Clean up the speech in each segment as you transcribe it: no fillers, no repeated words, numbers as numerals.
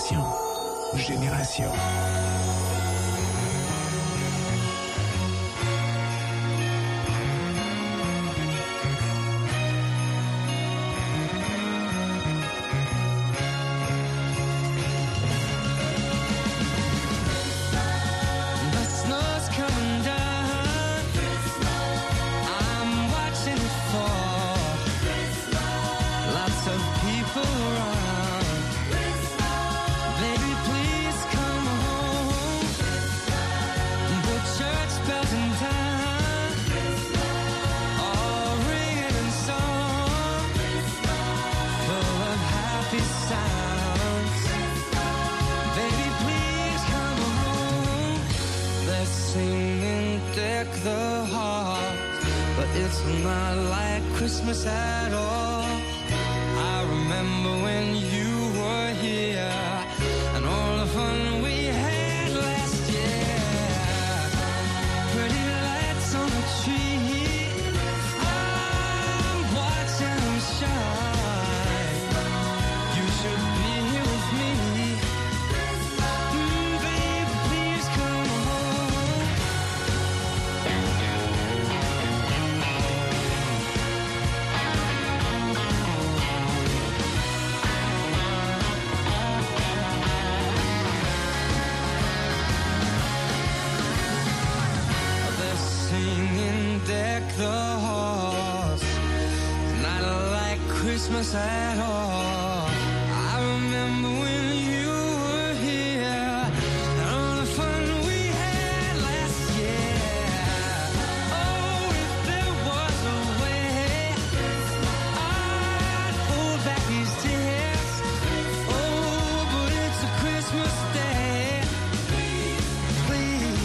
Génération. It's not like Christmas at all. I remember when you were here and all the fun we had last year. Pretty lights on the tree, I'm watching them shine. You should be here with me. Babe, please come home. Deck the halls, not like Christmas at all. I remember when you were here and all the fun we had last year. Oh, if there was a way, I'd hold back these tears. Oh, but it's a Christmas day. Please,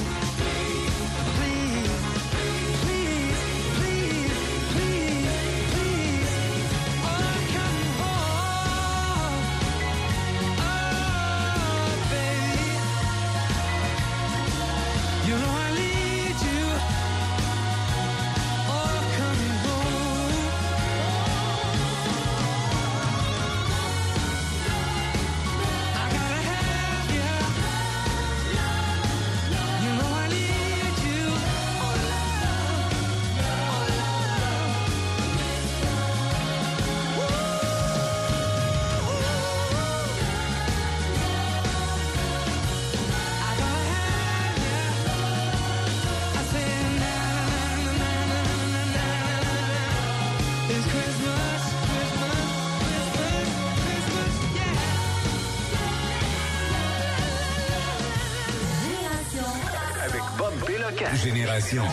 Génération.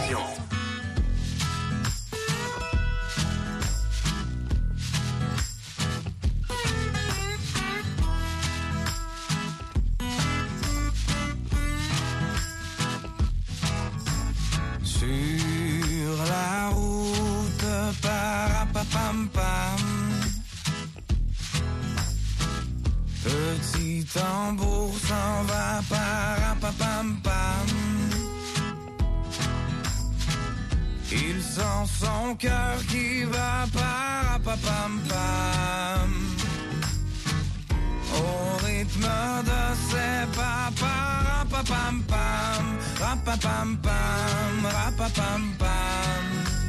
Sur la route, parapapam-pam. Petit tambour s'en va, parapapam-pam. Il sent son cœur qui va, parapapam-pam. Au rythme de ses pas, parapapam-pam. Rapapam-pam, rapapam-pam.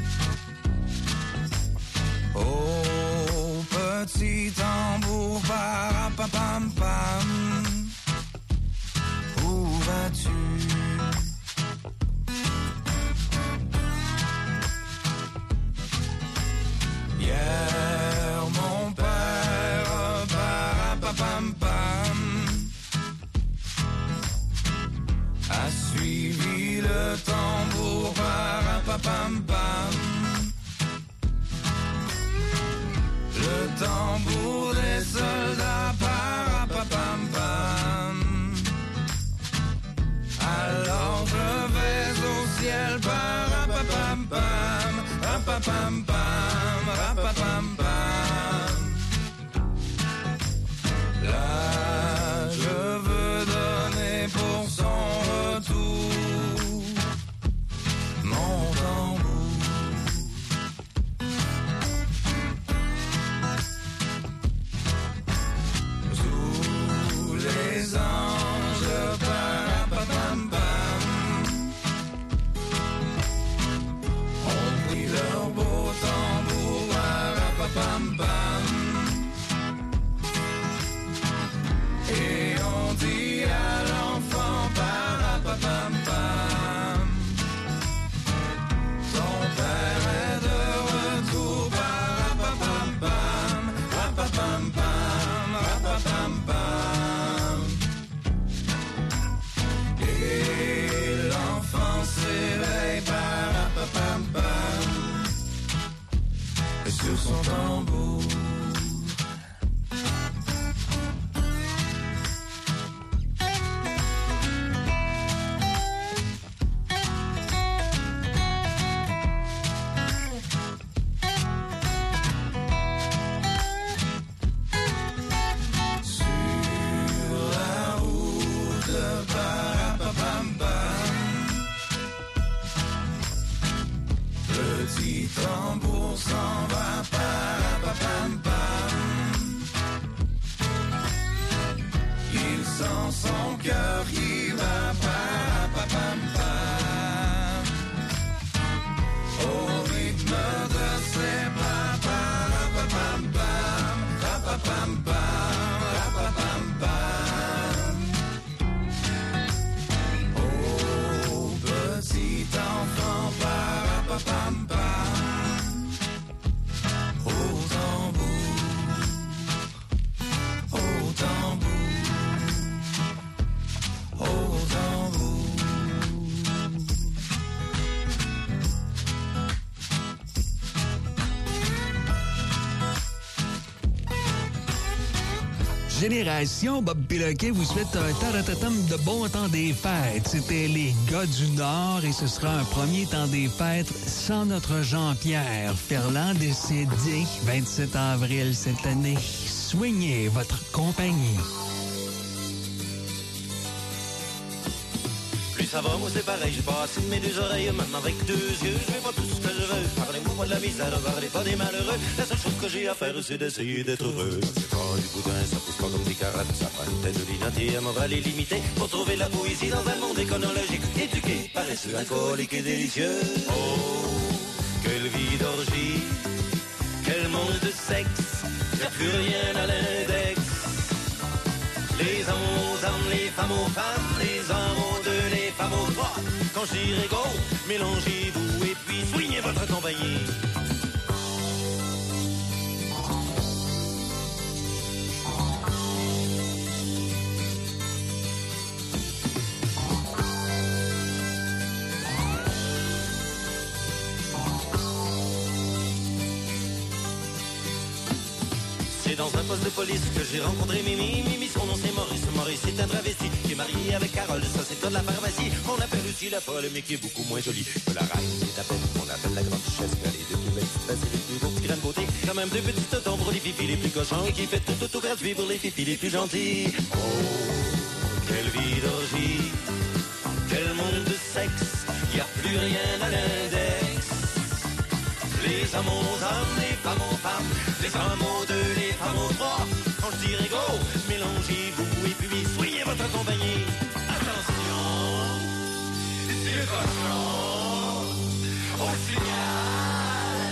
Oh, petit tambour, parapapam-pam. Où vas-tu? Hier, mon père, parapapam-pam, a suivi le tambour, parapapam-pam. Le tambour des soldats, parapapam-pam. Alors je vais au ciel, parapapam-pam, rapapam-pam, rapapam-pam. Là, je veux donner pour son retour mon tambour. Sous les petit tambour s'en va, parapapam-pam. Il sent son cœur qui va, parapapam-pam. Au rythme de ses pas, parapapam-pam, rapapam-pam, rapapam-pam. Oh, petit enfant, parapapam-pam. Au tambour, au tambour, au tambour. Génération Bob Péloquet vous souhaite un taratatam de bon temps des fêtes. C'était les gars du Nord et ce sera un premier temps des fêtes sans notre Jean-Pierre Ferland décédé 27 avril cette année. Soignez votre compagnie. Plus ça va, moi c'est pareil, j'ai pas assez de mes deux oreilles, même avec deux yeux, je fais pas tout ce que je veux. Parlez-moi de la misère, parlez pas des malheureux. La seule chose que j'ai à faire, c'est d'essayer d'être heureux. C'est pas du boudin, ça pousse pas comme des carottes, ça prend une tête de linotte et un moral illimité pour trouver la poésie dans un monde éconologique, éduqué, paresseux, alcoolique et délicieux. Oh, quelle vie d'orgie, quel monde de sexe, y'a plus rien à l'index. Les hommes aux hommes, les femmes aux femmes, les hommes aux deux, les femmes aux trois. Quand je dirai go, mélangez-vous et puis soignez votre compagnie. C'est dans un poste de police que j'ai rencontré Mimi. Mimi, son nom c'est Maurice. Maurice est un travesti qui est marié avec Carole. Ça c'est de la pharmacie. On l'appelle aussi la folle, mais qui est beaucoup moins jolie que la reine est à peine qu'on appelle la grande duchesse. Elle est de plus belles fesses et les plus beaux petits grains de beauté. Quand même deux petites tontons pour les fifis les plus cochons et qui fait tout gratuit pour les fifis les plus gentils. Oh, quelle vie d'orgie, quel monde de sexe, y a plus rien à l'index. Les hommes aux hommes, les femmes aux femmes, les hommes aux deux, les femmes aux trois. Quand je dirai go, mélangez-vous et puis soyez votre compagnie. Attention, c'est cochon, au signal.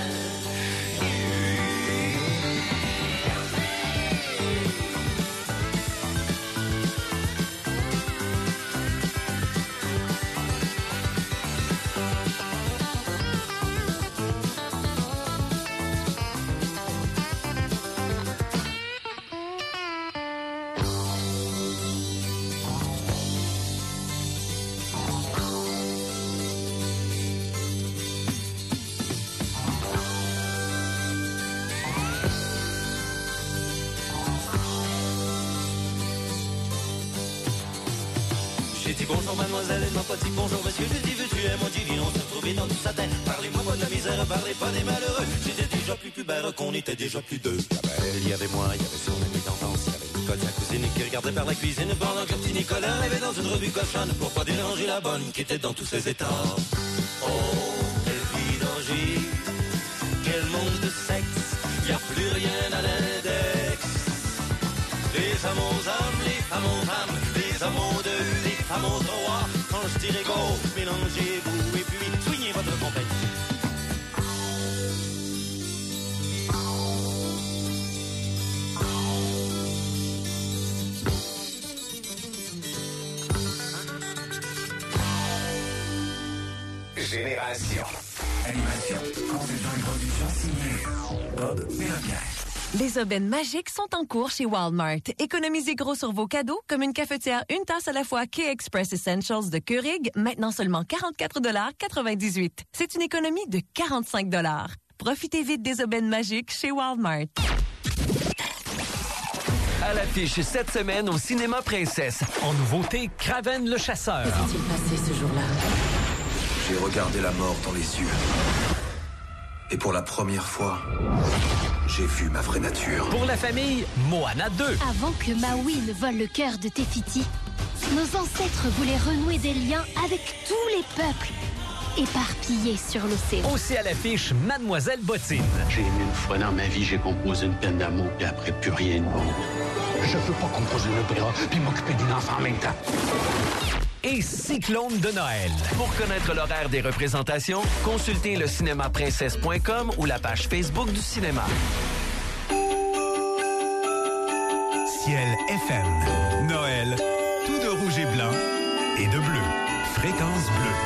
J'ai dit bonjour mademoiselle, elle m'a pas dit bonjour monsieur. J'ai dit veux-tu un mot divin, on s'est retrouvés dans tout sa tête. Parlez-moi pas de la misère, parlez pas des malheureux. J'étais déjà plus pubère qu'on était déjà plus deux. Il y avait moi, il y avait son ami d'enfance, il y avait Nicole, sa cousine qui regardait par la cuisine pendant que petit Nicolas rêvait dans une revue cochonne pour pas déranger la bonne qui était dans tous ses états. Oh, quelle vie d'orgie, quel monde de sexe, y a plus rien à l'index. Les hommes aux hommes, les femmes aux femmes, les hommes aux deux, les femmes aux trois. Quand je dirai go, mélangez-vous et puis soignez votre compagnie. Génération. Animation, conception et production signée Bob Péloquet. Les aubaines magiques sont en cours chez Walmart. Économisez gros sur vos cadeaux, comme une cafetière une tasse à la fois K-Express Essentials de Keurig, maintenant seulement 44,98 $. C'est une économie de 45 $. Profitez vite des aubaines magiques chez Walmart. À l'affiche cette semaine au Cinéma Princesse. En nouveauté, Kraven le chasseur. Que s'est-il passé ce jour-là? J'ai regardé la mort dans les yeux. Et pour la première fois, j'ai vu ma vraie nature. Pour la famille, Moana 2. Avant que Maui ne vole le cœur de Tefiti, nos ancêtres voulaient renouer des liens avec tous les peuples. éparpillés sur l'océan. Aussi à l'affiche, Mademoiselle Bottine. J'ai aimé une fois dans ma vie, j'ai composé une peine d'amour, puis après, plus rien de bon. Je peux pas composer un opéra, puis m'occuper d'une enfant en même temps. Et Cyclone de Noël. Pour connaître l'horaire des représentations, consultez le cinémaprincesse.com ou la page Facebook du cinéma. Ciel FM. Noël, tout de rouge et blanc et de bleu. Fréquence bleue.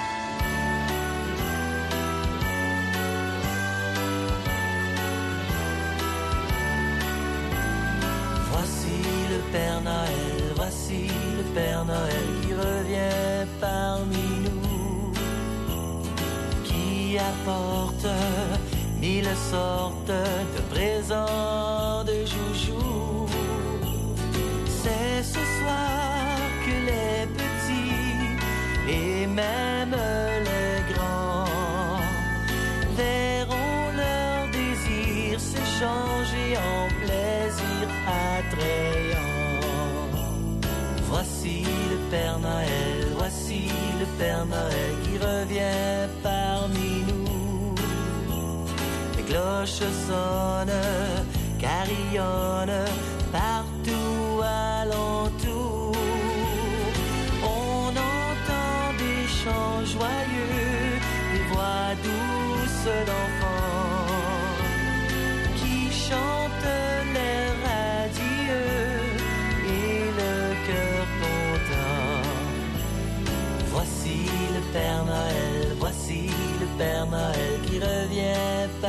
Voici le Père Noël, voici le Père Noël qui revient parmi nous, qui apporte 1000 sortes de présents de joujoux. C'est ce soir que les petits et même les grands verront leur désir s'échanger en plaisir attrayant. Voici le Père Noël, voici le Père Noël qui revient parmi nous. Les cloches sonnent, carillonnent partout alentour. On entend des chants joyeux, des voix douces d'enfants qui chantent l'air radieux et le cœur content. Voici le Père Noël, voici le Père Noël qui revient